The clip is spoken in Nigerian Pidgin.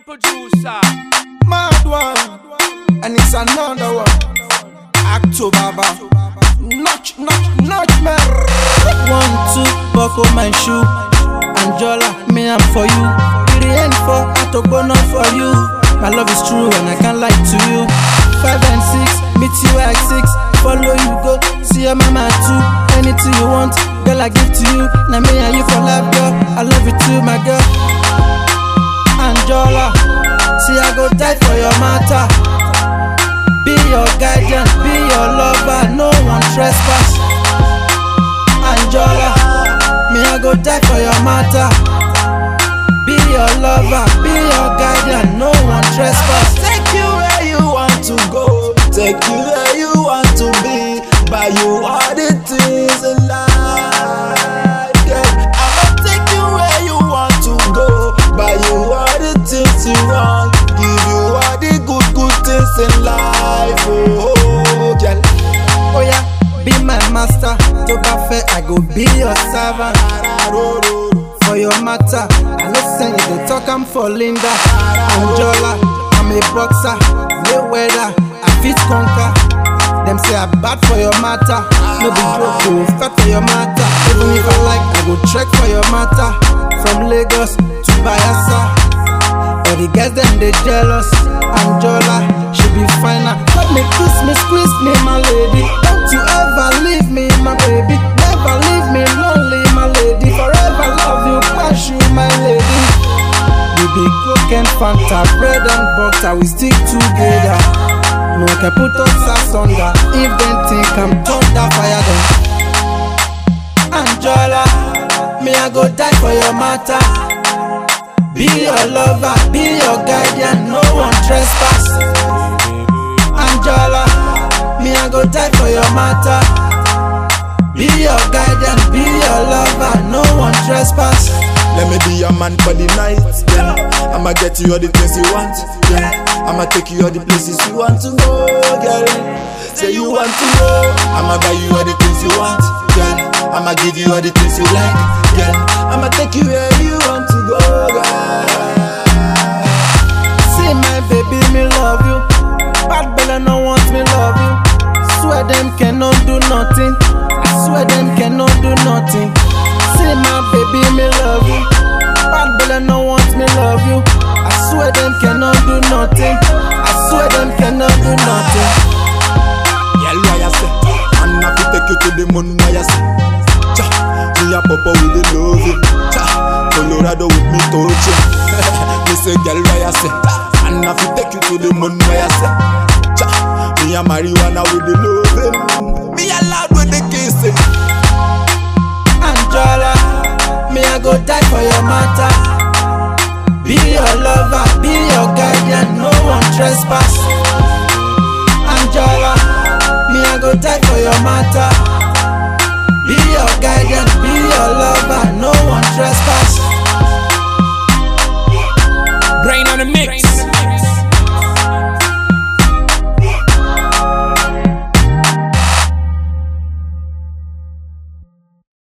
producer. Mad one, and it's another one. Acto Baba, notch, man. 1, 2, buckle my shoe. Anjola, me I'm for you. It ain't for Atobono for you. My love is true and I can't lie to you. 5 and 6, meet you at 6. Follow you go, see your mama too. Anything you want, girl I give to you. Now me and you for life, girl. I love you too, my girl. Anjola, see I go die for your matter. Be your guardian, be your lover, no one trespass. Anjola, me I go die for your matter. Be your lover, be your guardian, no one trespass. Take you where you want to go, take you where you want to be. Buy you all the things in life, yeah. I'ma take you where you want to go, buy you all the things you want, give you all the good things in life, oh, girl. Oh yeah, be my master. To cafe, I go be your servant. For your matter, I know say you dey talk am for Linda. Anjola, I'm a boxer, Mayweather, I fit conquer. Them say I bad for your matter. No be joke, go fat for your matter. Even if I like, I go trek for your matter. From Lagos to Bayelsa. All the girls them they jealous. Anjola, she be finer. Let me kiss me, squeeze me, my lady. Don't you ever leave me, my baby. Never leave me lonely, my lady. Forever love you, pass you, my lady. We be Coke and Fanta, bread and butter, we stick together. No one can put us asunder. If them think I'm thunder, fire them. Anjola, me I go die for your matter. Be your lover, be your guardian, no one trespass. Anjola, me I go die for your matter. Be your guardian, be your lover, no one trespass. Let me be your man for the night, yeah. I'ma get you all the things you want, yeah. I'ma take you all the places you want to go, girl. Say you want to go, I'ma buy you all the things you want, girl. I'ma give you all the things you like, girl. I'ma take you where you want to go, girl. See my baby, me love you. Bad bella no want me love you. Swear them cannot do nothing. I swear them cannot do nothing. See my baby, me love you. Bad bella no want me love you. I swear them cannot do nothing. I swear them cannot do nothing. Yeah, why I say, man, I fi take you to the moon, why I say, cha, me a papa with the love you, cha, Colorado with me touching. Me say, girl, why I say, man, I fi take you to the moon, why I say, cha, me a marijuana with the loving, me a loud with the kissing. Anjola, me I go die for your matter. Be your lover, be your guardian, no one trespass. Anjola, me I go die for your matter. Be your guardian, be your lover, no one trespass.